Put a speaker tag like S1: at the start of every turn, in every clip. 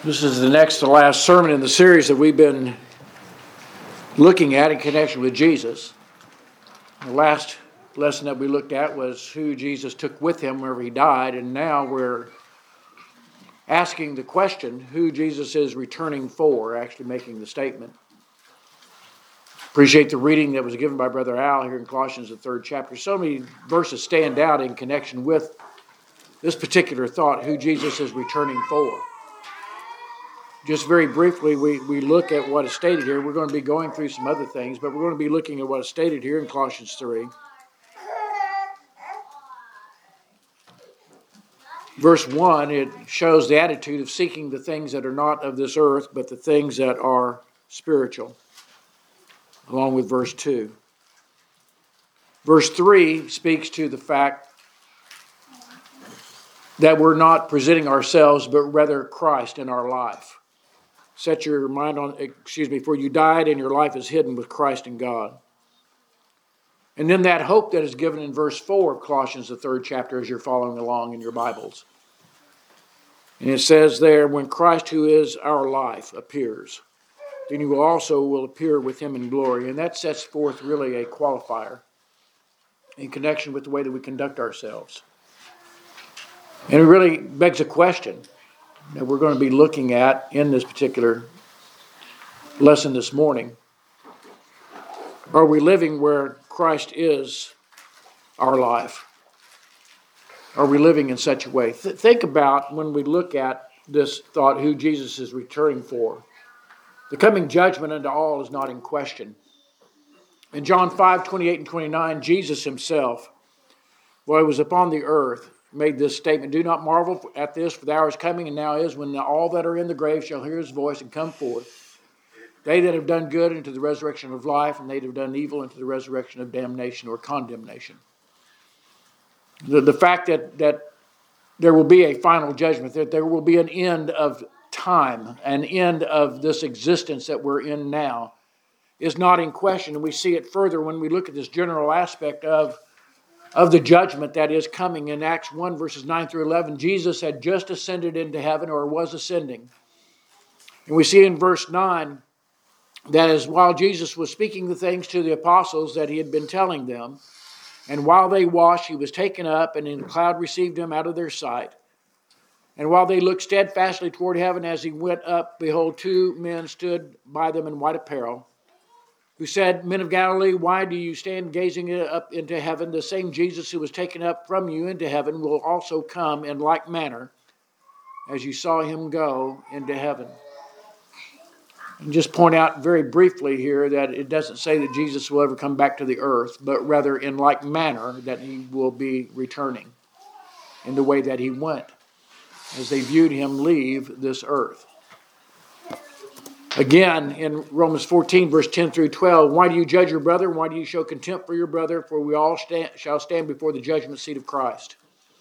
S1: This is the next to last sermon in the series that we've been looking at in connection with Jesus. The last lesson that we looked at was who Jesus took with him wherever he died, and now we're asking the question who Jesus is returning for, actually making the statement. Appreciate the reading that was given by Brother Al here in Colossians, the 3rd chapter. So many verses stand out in connection with this particular thought, who Jesus is returning for. Just very briefly, we look at what is stated here. We're going to be going through some other things, but we're going to be looking at what is stated here in Colossians 3. Verse 1, it shows the attitude of seeking the things that are not of this earth, but the things that are spiritual, along with verse 2. Verse 3 speaks to the fact that we're not presenting ourselves, but rather Christ in our life. Set your mind on, for you died and your life is hidden with Christ in God. And then that hope that is given in verse 4 of Colossians, the 3rd chapter, as you're following along in your Bibles. And it says there, when Christ, who is our life, appears, then you will appear with him in glory. And that sets forth really a qualifier in connection with the way that we conduct ourselves. And it really begs a question that we're going to be looking at in this particular lesson this morning. Are we living where Christ is our life? Are we living in such a way? Think about when we look at this thought, who Jesus is returning for. The coming judgment unto all is not in question. In John 5:28 and 29, Jesus himself, while he was upon the earth, made this statement, do not marvel at this, for the hour is coming and now is, when all that are in the grave shall hear his voice and come forth. They that have done good into the resurrection of life, and they that have done evil into the resurrection of damnation or condemnation. The fact that there will be a final judgment, that there will be an end of time, an end of this existence that we're in now, is not in question. And we see it further when we look at this general aspect of the judgment that is coming. In Acts 1, verses 9 through 11, Jesus had just ascended into heaven, or was ascending. And we see in verse 9 that as while Jesus was speaking the things to the apostles that he had been telling them, and while they washed, he was taken up, and in the cloud received him out of their sight. And while they looked steadfastly toward heaven as he went up, behold, 2 men stood by them in white apparel, who said, Men of Galilee, why do you stand gazing up into heaven? The same Jesus who was taken up from you into heaven will also come in like manner as you saw him go into heaven. And just point out very briefly here that it doesn't say that Jesus will ever come back to the earth, but rather in like manner that he will be returning in the way that he went, as they viewed him leave this earth. Again, in Romans 14, verse 10 through 12, why do you judge your brother? Why do you show contempt for your brother? For we all shall stand before the judgment seat of Christ.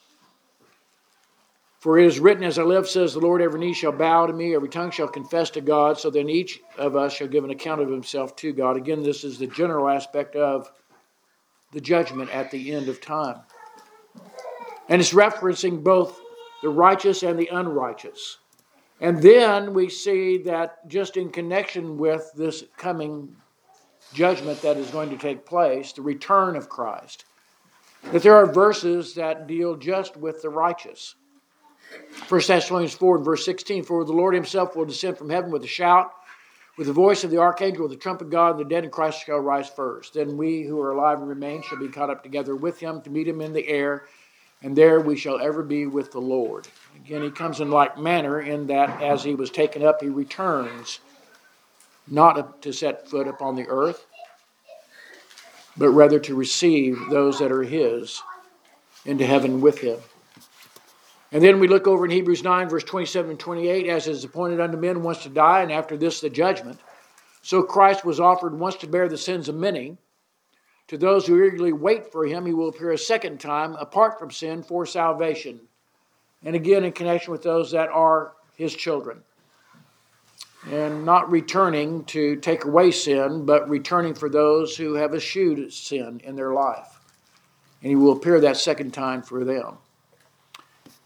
S1: For it is written, as I live, says the Lord, every knee shall bow to me, every tongue shall confess to God, so then each of us shall give an account of himself to God. Again, this is the general aspect of the judgment at the end of time. And it's referencing both the righteous and the unrighteous. And then we see that just in connection with this coming judgment that is going to take place, the return of Christ, that there are verses that deal just with the righteous. 1 Thessalonians 4 and verse 16, for the Lord himself will descend from heaven with a shout, with the voice of the archangel, with the trumpet of God, and the dead in Christ shall rise first. Then we who are alive and remain shall be caught up together with him to meet him in the air, and there we shall ever be with the Lord. Again, he comes in like manner in that as he was taken up, he returns, not to set foot upon the earth, but rather to receive those that are his into heaven with him. And then we look over in Hebrews 9, verse 27 and 28, as is appointed unto men once to die, and after this the judgment. So Christ was offered once to bear the sins of many. To those who eagerly wait for him, he will appear a second time, apart from sin, for salvation. And again, in connection with those that are his children. And not returning to take away sin, but returning for those who have eschewed sin in their life. And he will appear that second time for them.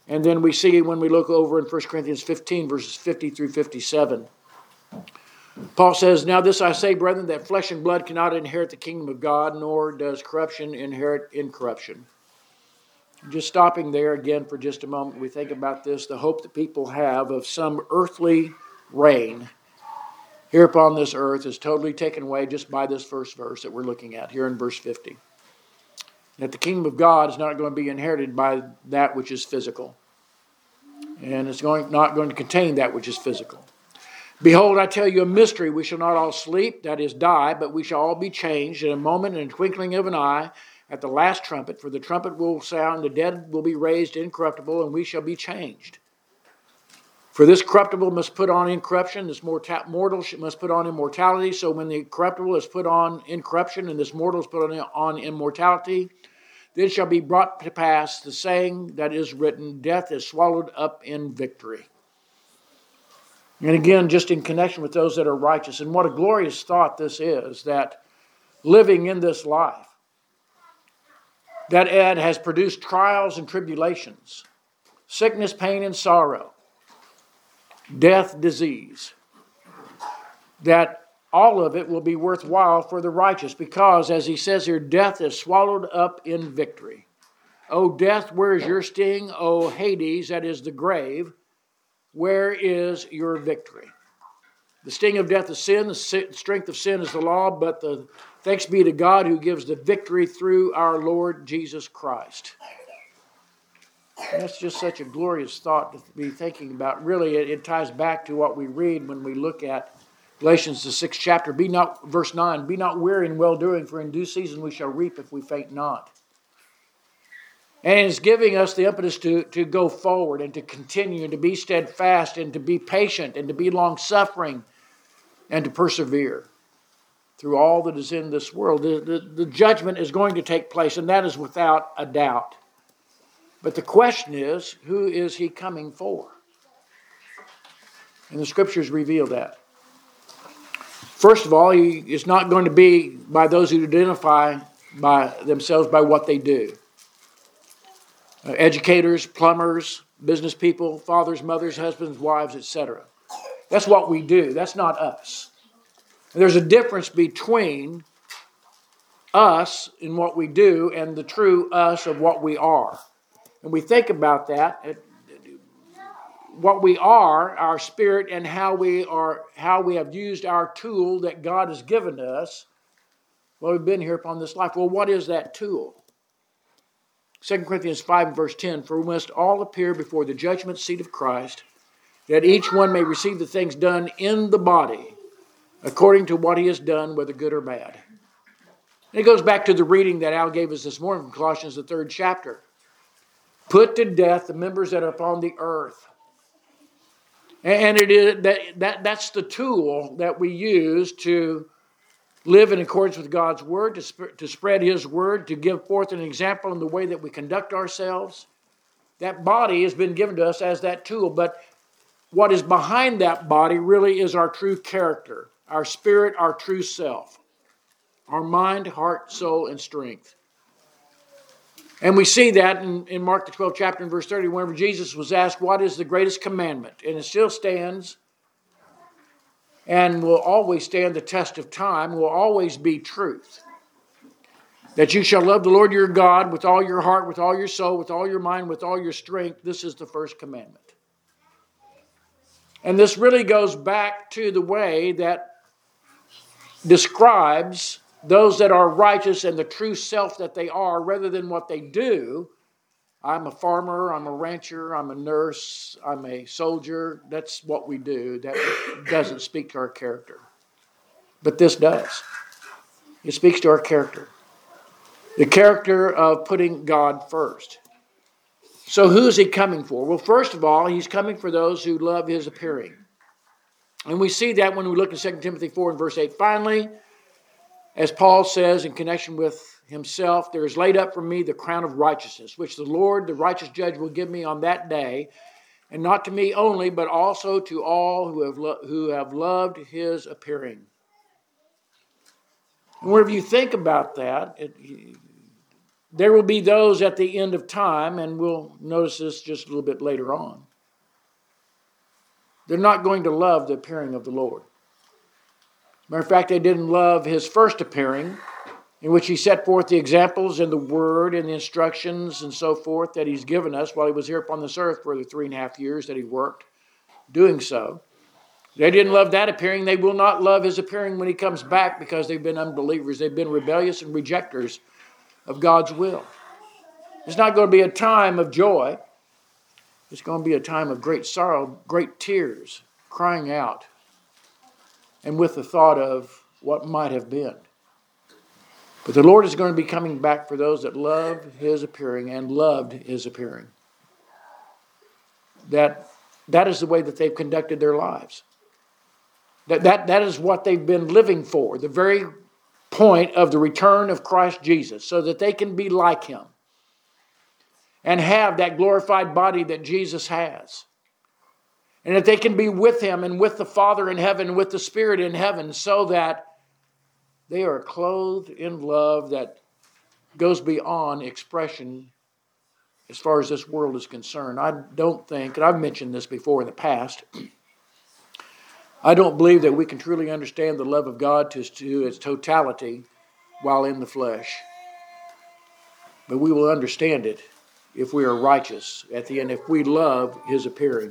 S1: And then we see when we look over in 1 Corinthians 15, verses 50 through 57. Paul says, "Now this I say, brethren, that flesh and blood cannot inherit the kingdom of God, nor does corruption inherit incorruption." Just stopping there again for just a moment, we think about this, the hope that people have of some earthly reign here upon this earth is totally taken away just by this first verse that we're looking at here in verse 50. That the kingdom of God is not going to be inherited by that which is physical. And it's not going to contain that which is physical. "Behold, I tell you a mystery. We shall not all sleep, that is, die, but we shall all be changed in a moment, in a twinkling of an eye, at the last trumpet. For the trumpet will sound, the dead will be raised incorruptible, and we shall be changed. For this corruptible must put on incorruption, this mortal must put on immortality. So when the corruptible is put on incorruption, and this mortal is put on immortality, then shall be brought to pass the saying that is written, death is swallowed up in victory." And again, just in connection with those that are righteous, and what a glorious thought this is, that living in this life, that it has produced trials and tribulations, sickness, pain, and sorrow, death, disease, that all of it will be worthwhile for the righteous, because, as he says here, death is swallowed up in victory. "O death, where is your sting? O Hades, that is the grave, where is your victory?" The sting of death is sin, the strength of sin is the law, but thanks be to God who gives the victory through our Lord Jesus Christ. And that's just such a glorious thought to be thinking about. Really, it ties back to what we read when we look at Galatians, the 6th chapter. Verse 9, "Be not weary in well-doing, for in due season we shall reap if we faint not." And it's giving us the impetus to go forward and to continue and to be steadfast and to be patient and to be long-suffering and to persevere through all that is in this world. The judgment is going to take place, and that is without a doubt. But the question is, who is he coming for? And the Scriptures reveal that. First of all, he is not going to be by those who identify by themselves by what they do. Educators, plumbers, business people, fathers, mothers, husbands, wives, etc. That's what we do. That's not us. And there's a difference between us in what we do and the true us of what we are. And we think about that, what we are, our spirit, and how we have used our tool that God has given us while we've been here upon this life. Well, what is that tool? 2 Corinthians 5 verse 10, "For we must all appear before the judgment seat of Christ, that each one may receive the things done in the body, according to what he has done, whether good or bad." And it goes back to the reading that Al gave us this morning from Colossians, the 3rd chapter. "Put to death the members that are upon the earth." And it is that's the tool that we use to live in accordance with God's word, to spread his word, to give forth an example in the way that we conduct ourselves. That body has been given to us as that tool, but what is behind that body really is our true character, our spirit, our true self, our mind, heart, soul, and strength. And we see that in Mark the 12th chapter and verse 30, whenever Jesus was asked, what is the greatest commandment? And it still stands and will always stand the test of time, will always be truth. That you shall love the Lord your God with all your heart, with all your soul, with all your mind, with all your strength. This is the first commandment. And this really goes back to the way that describes those that are righteous and the true self that they are, rather than what they do. I'm a farmer, I'm a rancher, I'm a nurse, I'm a soldier. That's what we do. That doesn't speak to our character. But this does. It speaks to our character. The character of putting God first. So who is he coming for? Well, first of all, he's coming for those who love his appearing. And we see that when we look at 2 Timothy 4 and verse 8. Finally, as Paul says in connection with himself, there is laid up for me the crown of righteousness, which the Lord, the righteous judge, will give me on that day, and not to me only, but also to all who have loved his appearing. And whenever you think about that, there will be those at the end of time, and we'll notice this just a little bit later on. They're not going to love the appearing of the Lord. Matter of fact, they didn't love his first appearing, in which he set forth the examples and the word and the instructions and so forth that he's given us while he was here upon this earth for the 3.5 years that he worked doing so. They didn't love that appearing. They will not love his appearing when he comes back because they've been unbelievers. They've been rebellious and rejectors of God's will. It's not going to be a time of joy. It's going to be a time of great sorrow, great tears, crying out, and with the thought of what might have been. But the Lord is going to be coming back for those that love his appearing and loved his appearing. That is the way that they've conducted their lives. That is what they've been living for, the very point of the return of Christ Jesus, so that they can be like him and have that glorified body that Jesus has. And that they can be with him and with the Father in heaven, with the Spirit in heaven, so that they are clothed in love that goes beyond expression as far as this world is concerned. I don't think, and I've mentioned this before in the past, I don't believe that we can truly understand the love of God to its totality while in the flesh. But we will understand it if we are righteous at the end, if we love his appearing.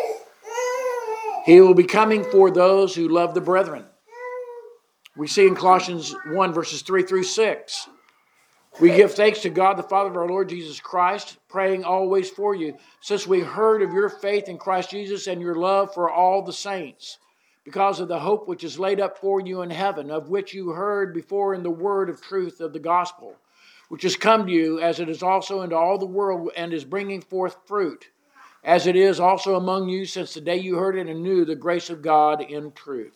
S1: He will be coming for those who love the brethren. We see in Colossians 1, verses 3 through 6. We give thanks to God, the Father of our Lord Jesus Christ, praying always for you, since we heard of your faith in Christ Jesus and your love for all the saints, because of the hope which is laid up for you in heaven, of which you heard before in the word of truth of the gospel, which has come to you as it is also into all the world and is bringing forth fruit, as it is also among you since the day you heard it and knew the grace of God in truth.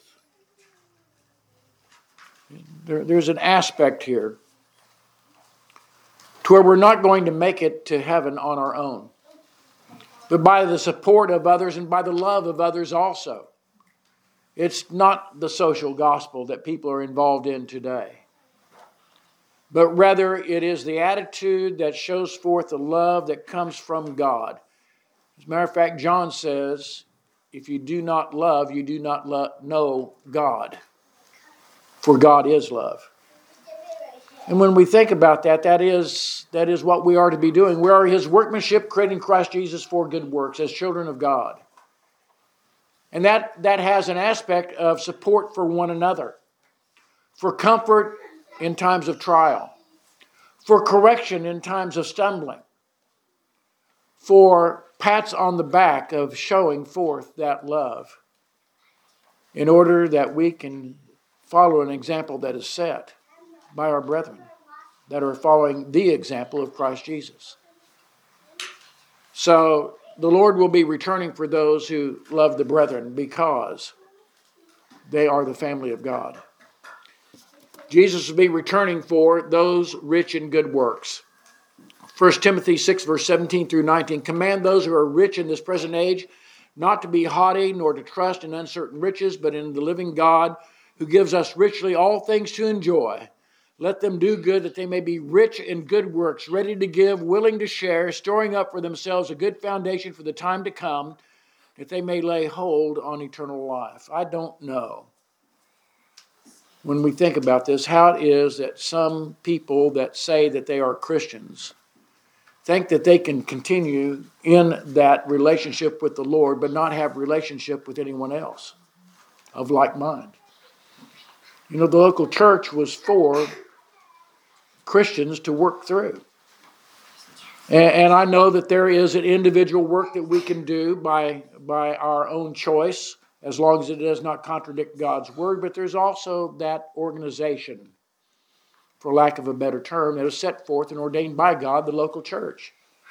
S1: There's an aspect here to where we're not going to make it to heaven on our own, but by the support of others and by the love of others also. It's not the social gospel that people are involved in today, but rather it is the attitude that shows forth the love that comes from God. As a matter of fact, John says, if you do not love, you do not know God, for God is love. And when we think about that, that is what we are to be doing. We are his workmanship, creating Christ Jesus for good works as children of God. And that has an aspect of support for one another, for comfort in times of trial, for correction in times of stumbling, for pats on the back of showing forth that love, in order that we can follow an example that is set by our brethren that are following the example of Christ Jesus. So the Lord will be returning for those who love the brethren because they are the family of God. Jesus will be returning for those rich in good works. 1 Timothy 6, verse 17 through 19, command those who are rich in this present age not to be haughty, nor to trust in uncertain riches, but in the living God, who gives us richly all things to enjoy. Let them do good, that they may be rich in good works, ready to give, willing to share, storing up for themselves a good foundation for the time to come, that they may lay hold on eternal life. I don't know, when we think about this, how it is that some people that say that they are Christians think that they can continue in that relationship with the Lord, but not have relationship with anyone else of like mind. You know, the local church was for Christians to work through. And I know that there is an individual work that we can do by our own choice, as long as it does not contradict God's word, but there's also that organization, for lack of a better term, that is set forth and ordained by God, the local church.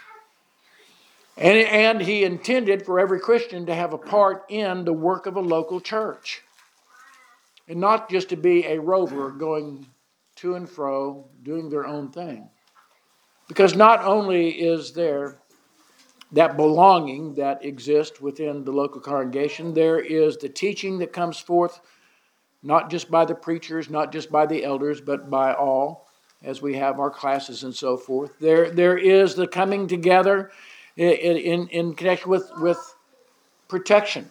S1: And he intended for every Christian to have a part in the work of a local church. And not just to be a rover going to and fro, doing their own thing. Because not only is there that belonging that exists within the local congregation, there is the teaching that comes forth, not just by the preachers, not just by the elders, but by all. as we have our classes and so forth. There is the coming together in connection with protection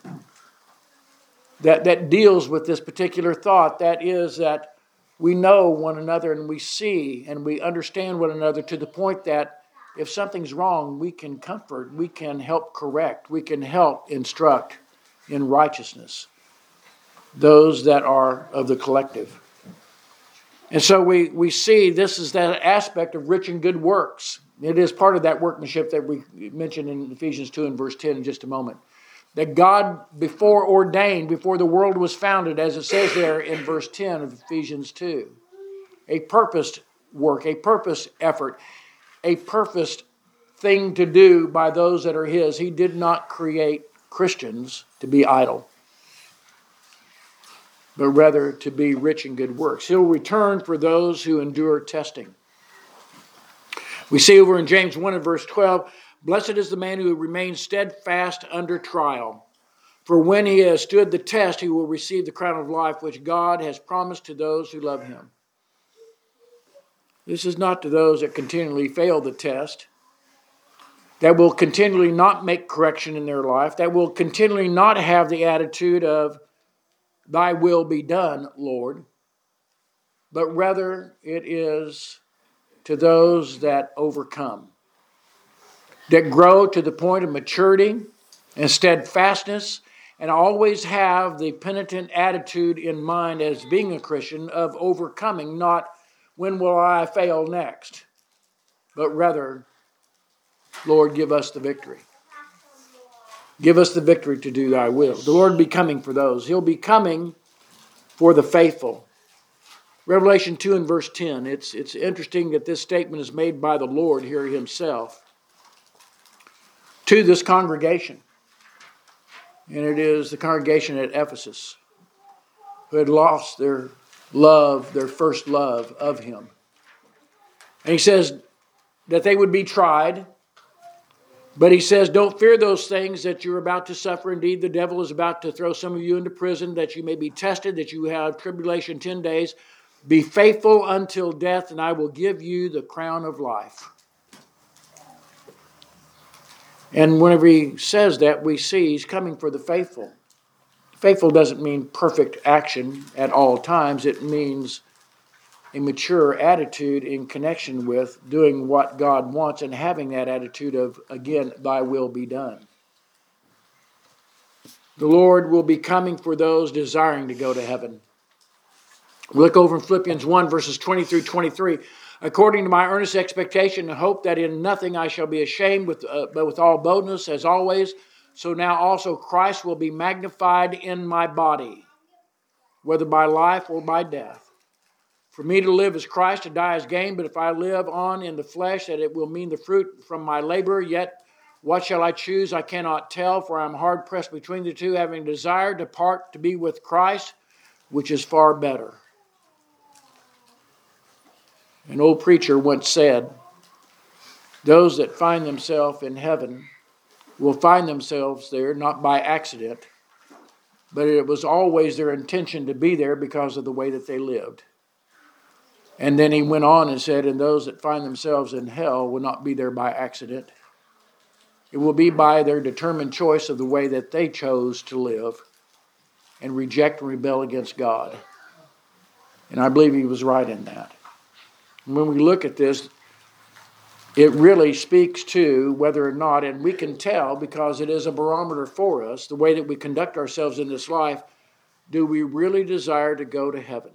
S1: that deals with this particular thought. That is that we know one another and we see and we understand one another to the point that if something's wrong, we can comfort, we can help correct, we can help instruct in righteousness those that are of the collective. And so we see this is that aspect of rich and good works. It is part of that workmanship that we mentioned in Ephesians 2 and verse 10 in just a moment. That God before ordained, before the world was founded, as it says there in verse 10 of Ephesians 2, a purposed work, a purposed effort, a purposed thing to do by those that are His. He did not create Christians to be idle, but rather to be rich in good works. He'll return for those who endure testing. We see over in James 1 and verse 12, blessed is the man who remains steadfast under trial. For when he has stood the test, he will receive the crown of life which God has promised to those who love Him. This is not to those that continually fail the test, that will continually not make correction in their life, that will continually not have the attitude of, Thy will be done, Lord, but rather it is to those that overcome, that grow to the point of maturity and steadfastness, and always have the penitent attitude in mind as being a Christian of overcoming, not when will I fail next, but rather, Lord, give us the victory. Give us the victory to do Thy will. The Lord will be coming for those. He'll be coming for the faithful. Revelation 2 and verse 10. It's interesting that this statement is made by the Lord here Himself to this congregation. And it is the congregation at Ephesus who had lost their love, their first love of Him. And He says that they would be tried. But He says, don't fear those things that you're about to suffer. Indeed, the devil is about to throw some of you into prison, that you may be tested, that you have tribulation 10 days. Be faithful until death, and I will give you the crown of life. And whenever He says that, we see He's coming for the faithful. Faithful doesn't mean perfect action at all times. It means a mature attitude in connection with doing what God wants and having that attitude of, again, Thy will be done. The Lord will be coming for those desiring to go to heaven. We look over in Philippians 1, verses 20 through 23. According to my earnest expectation and hope that in nothing I shall be ashamed, but with all boldness as always, so now also Christ will be magnified in my body, whether by life or by death. For me to live is Christ, to die is gain, but if I live on in the flesh, that it will mean the fruit from my labor. Yet what shall I choose? I cannot tell, for I am hard pressed between the two, having desired to part to be with Christ, which is far better. An old preacher once said, those that find themselves in heaven will find themselves there not by accident, but it was always their intention to be there because of the way that they lived. And then he went on and said, and those that find themselves in hell will not be there by accident. It will be by their determined choice of the way that they chose to live and reject and rebel against God. And I believe he was right in that. And when we look at this, it really speaks to whether or not, and we can tell because it is a barometer for us, the way that we conduct ourselves in this life, do we really desire to go to heaven?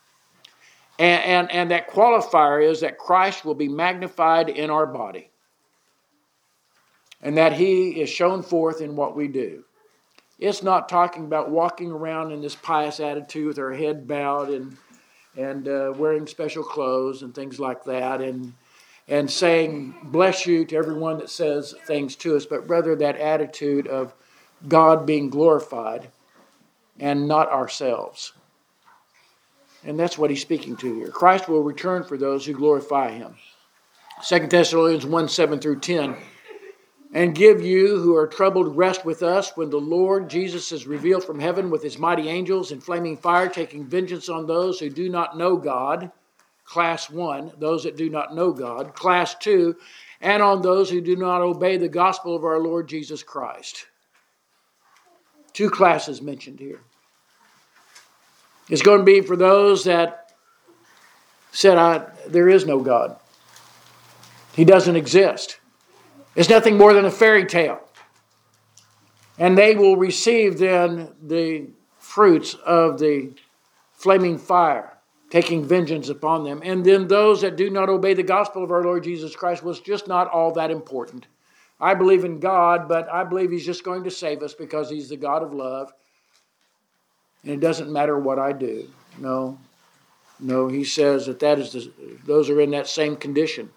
S1: And that qualifier is that Christ will be magnified in our body. And that he is shown forth in what we do. It's not talking about walking around in this pious attitude with our head bowed and wearing special clothes and things like that and saying bless you to everyone that says things to us, but rather that attitude of God being glorified and not ourselves. And that's what he's speaking to here. Christ will return for those who glorify him. 2 Thessalonians 1, 7 through 10. And give you who are troubled rest with us when the Lord Jesus is revealed from heaven with his mighty angels in flaming fire, taking vengeance on those who do not know God, class 1, those that do not know God, class 2, and on those who do not obey the gospel of our Lord Jesus Christ. 2 classes mentioned here. It's going to be for those that said, there is no God. He doesn't exist. It's nothing more than a fairy tale. And they will receive then the fruits of the flaming fire, taking vengeance upon them. And then those that do not obey the gospel of our Lord Jesus Christ was just not all that important. I believe in God, but I believe He's just going to save us because He's the God of love. And it doesn't matter what I do. No, He says that those are in that same condition.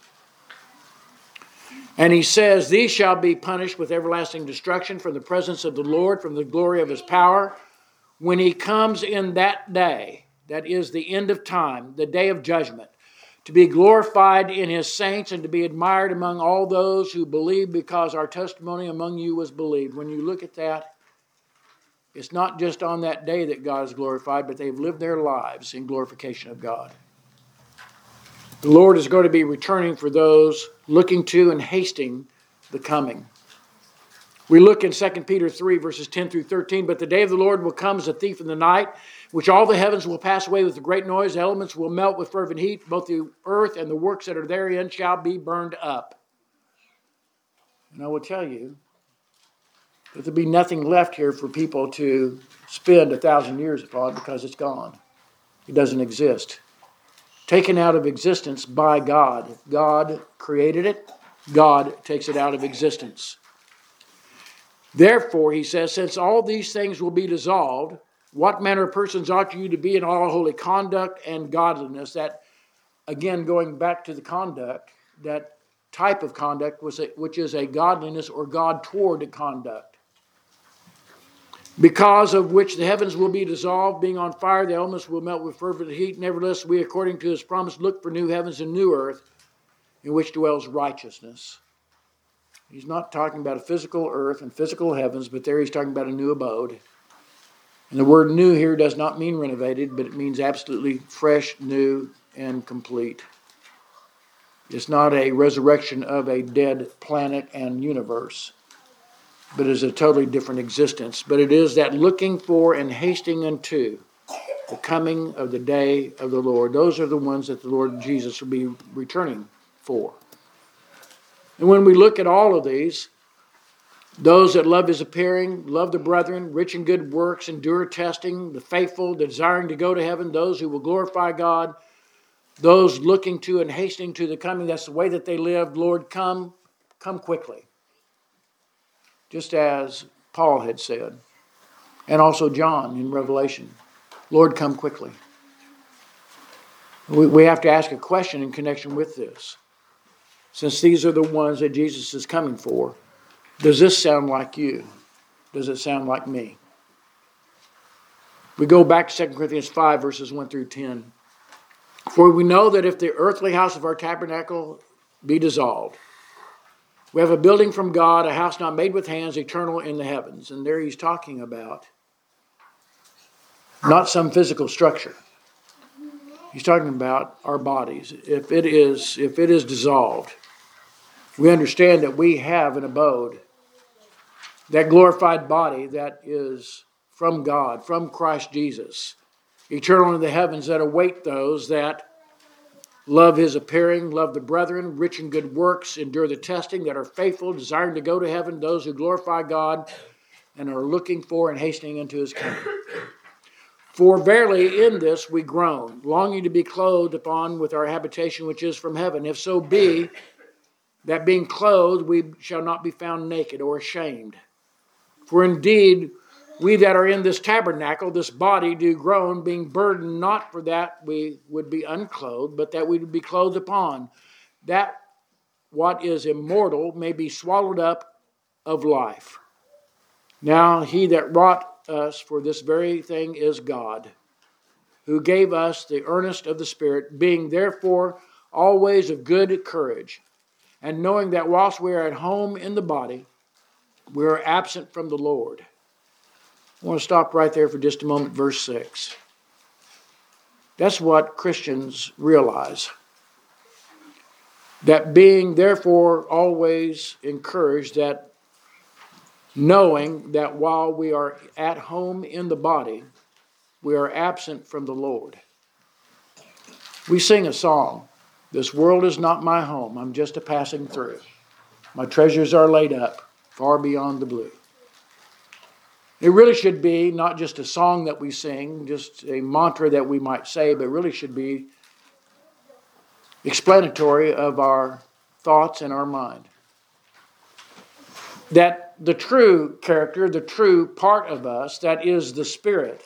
S1: And He says, these shall be punished with everlasting destruction from the presence of the Lord, from the glory of His power, when He comes in that day, that is the end of time, the day of judgment, to be glorified in His saints and to be admired among all those who believe, because our testimony among you was believed. When you look at that, it's not just on that day that God is glorified, but they've lived their lives in glorification of God. The Lord is going to be returning for those looking to and hasting the coming. We look in 2 Peter 3, verses 10 through 13. But the day of the Lord will come as a thief in the night, which all the heavens will pass away with a great noise. The elements will melt with fervent heat. Both the earth and the works that are therein shall be burned up. And I will tell you that there'll be nothing left here for people to spend 1,000 years upon, because it's gone. It doesn't exist. Taken out of existence by God. God created it. God takes it out of existence. Therefore, he says, since all these things will be dissolved, what manner of persons ought you to be in all holy conduct and godliness? That, again, going back to the conduct, that type of conduct, which is a godliness or God toward conduct. Because of which the heavens will be dissolved, being on fire, the elements will melt with fervent heat. Nevertheless, we, according to His promise, look for new heavens and new earth, in which dwells righteousness. He's not talking about a physical earth and physical heavens, but there he's talking about a new abode. And the word new here does not mean renovated, but it means absolutely fresh, new, and complete. It's not a resurrection of a dead planet and universe, but is a totally different existence. But it is that looking for and hasting unto the coming of the day of the Lord. Those are the ones that the Lord Jesus will be returning for. And when we look at all of these, those that love His appearing, love the brethren, rich in good works, endure testing, the faithful, the desiring to go to heaven, those who will glorify God, those looking to and hastening to the coming, that's the way that they live. Lord, come quickly. Just as Paul had said, and also John in Revelation, Lord, come quickly. We have to ask a question in connection with this. Since these are the ones that Jesus is coming for, does this sound like you? Does it sound like me? We go back to 2 Corinthians 5, verses 1 through 10. For we know that if the earthly house of our tabernacle be dissolved, we have a building from God, a house not made with hands, eternal in the heavens. And there he's talking about not some physical structure. He's talking about our bodies. If it is dissolved, we understand that we have an abode, that glorified body that is from God, from Christ Jesus, eternal in the heavens, that await those that love His appearing, love the brethren, rich in good works, endure the testing, that are faithful, desiring to go to heaven, those who glorify God and are looking for and hastening into His coming. For verily in this we groan, longing to be clothed upon with our habitation which is from heaven, if so be that being clothed we shall not be found naked or ashamed. For indeed we that are in this tabernacle, this body, do groan, being burdened, not for that we would be unclothed, but that we would be clothed upon, that what is immortal may be swallowed up of life. Now He that wrought us for this very thing is God, who gave us the earnest of the Spirit, being therefore always of good courage, and knowing that whilst we are at home in the body, we are absent from the Lord. I want to stop right there for just a moment, verse 6. That's what Christians realize. That being therefore always encouraged, that knowing that while we are at home in the body, we are absent from the Lord. We sing a song, "This world is not my home, I'm just a passing through. My treasures are laid up far beyond the blue." It really should be not just a song that we sing, just a mantra that we might say, but really should be explanatory of our thoughts and our mind. That the true character, the true part of us, that is the Spirit,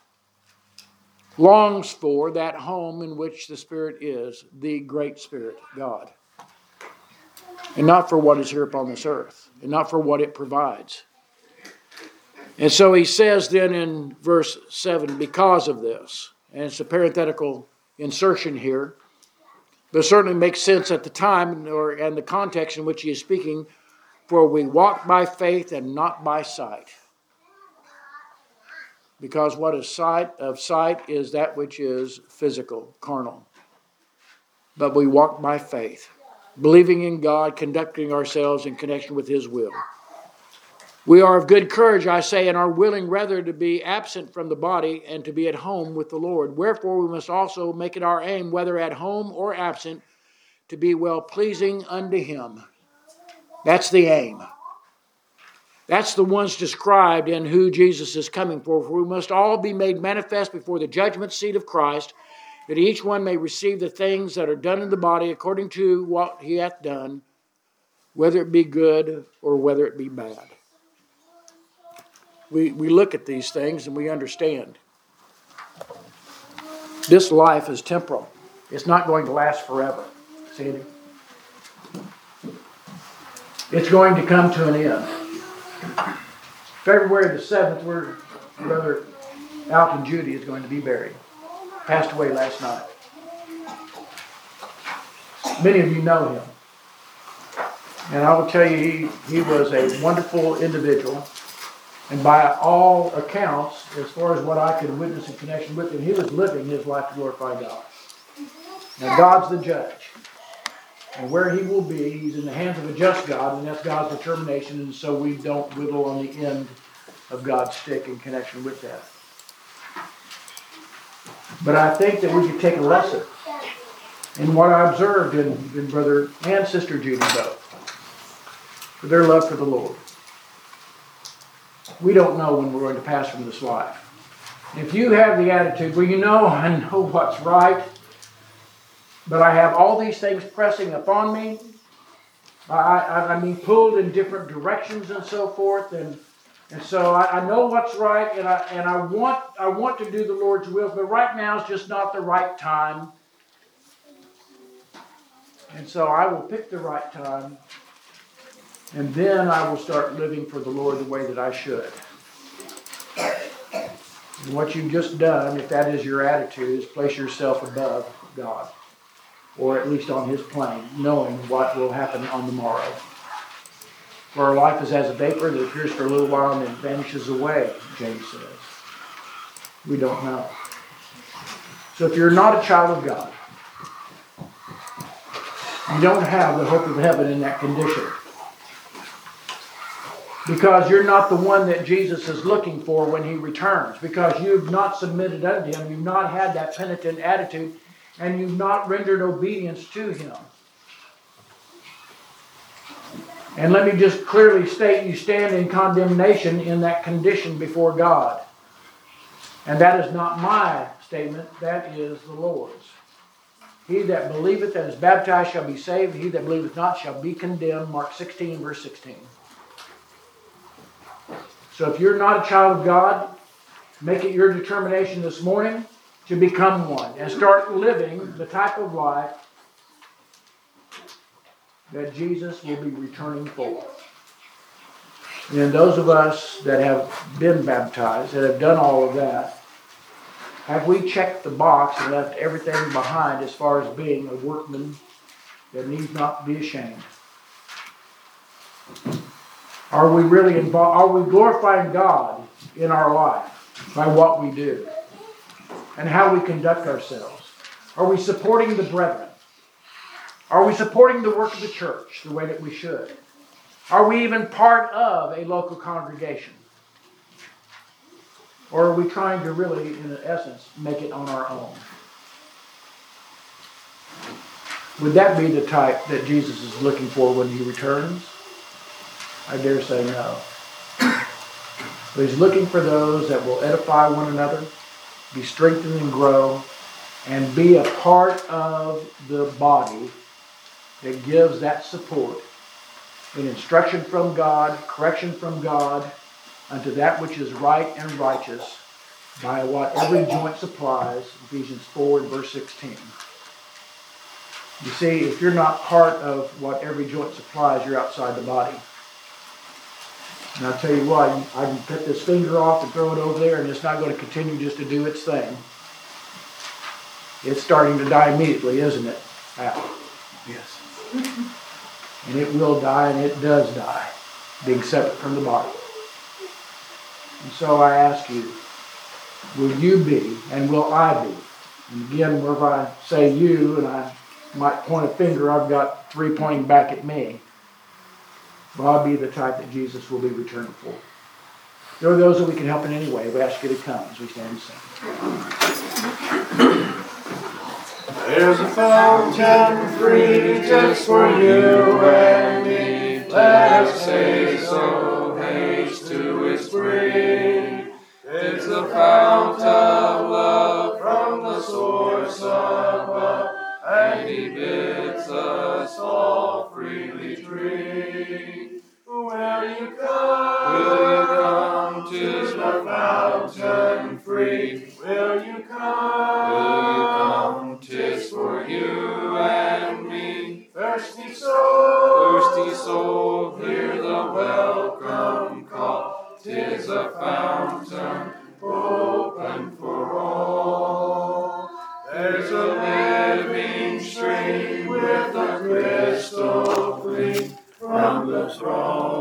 S1: longs for that home in which the Spirit is, the great Spirit, God. And not for what is here upon this earth, and not for what it provides. And so he says then in verse 7, because of this, and it's a parenthetical insertion here, but it certainly makes sense at the time and the context in which he is speaking, for we walk by faith and not by sight. Because what is sight is that which is physical, carnal. But we walk by faith, believing in God, conducting ourselves in connection with His will. We are of good courage, I say, and are willing rather to be absent from the body and to be at home with the Lord. Wherefore we must also make it our aim, whether at home or absent, to be well-pleasing unto Him. That's the aim. That's the ones described in who Jesus is coming for. For we must all be made manifest before the judgment seat of Christ, that each one may receive the things that are done in the body according to what he hath done, whether it be good or whether it be bad. We look at these things and we understand. This life is temporal. It's not going to last forever. See it? It's going to come to an end. February the 7th, where Brother Alton Judy is going to be buried. Passed away last night. Many of you know him. And I will tell you, he was a wonderful individual. And by all accounts, as far as what I could witness in connection with him, he was living his life to glorify God. Now, God's the judge. And where he will be, he's in the hands of a just God, and that's God's determination, and so we don't whittle on the end of God's stick in connection with that. But I think that we could take a lesson in what I observed in Brother and Sister Judy both, for their love for the Lord. We don't know when we're going to pass from this life. If you have the attitude, well, I know what's right, but I have all these things pressing upon me. I mean, pulled in different directions and so forth, and so I know what's right, and I want to do the Lord's will, but right now is just not the right time. And so I will pick the right time, and then I will start living for the Lord the way that I should. And what you've just done, if that is your attitude, is place yourself above God, or at least on His plane, knowing what will happen on the morrow. For our life is as a vapor that appears for a little while and then vanishes away, James says. We don't know. So if you're not a child of God, you don't have the hope of heaven in that condition. Because you're not the one that Jesus is looking for when He returns. Because you've not submitted unto Him. You've not had that penitent attitude. And you've not rendered obedience to Him. And let me just clearly state, you stand in condemnation in that condition before God. And that is not my statement, that is the Lord's. He that believeth and is baptized shall be saved. He that believeth not shall be condemned. Mark 16, verse 16. So if you're not a child of God, make it your determination this morning to become one and start living the type of life that Jesus will be returning for. And those of us that have been baptized, that have done all of that, have we checked the box and left everything behind as far as being a workman that needs not be ashamed? Are we really involved? Are we glorifying God in our life by what we do? and how we conduct ourselves? Are we supporting the brethren? Are we supporting the work of the church the way that we should? Are we even part of a local congregation? Or are we trying to really, in essence, make it on our own? Would that be the type that Jesus is looking for when he returns? I dare say no. But he's looking for those that will edify one another, be strengthened and grow, and be a part of the body that gives that support in instruction from God, correction from God, unto that which is right and righteous, by what every joint supplies, Ephesians 4 and verse 16. You see, if you're not part of what every joint supplies, you're outside the body. And I'll tell you what, I can cut this finger off and throw it over there, and it's not going to continue just to do its thing. It's starting to die immediately, isn't it? Ow. Yes. And it will die, and it does die, being separate from the body. And so I ask you, will you be, and will I be? And again, wherever I say you, and I might point a finger, I've got three pointing back at me. Will I be the type that Jesus will be returning for? There are those that we can help in any way. We ask you to come as we stand and sing.
S2: There's a fountain free just for you and me. Let us say so, haste to its spring. It's the fount of love from the source above, and he bids us all freely drink. Will you come? Will you come to the fountain free? Will you come? Will you come? 'Tis for you and me. Thirsty soul, hear the welcome call. 'Tis a fountain open for all. There's a living stream with a crystal gleam from the throne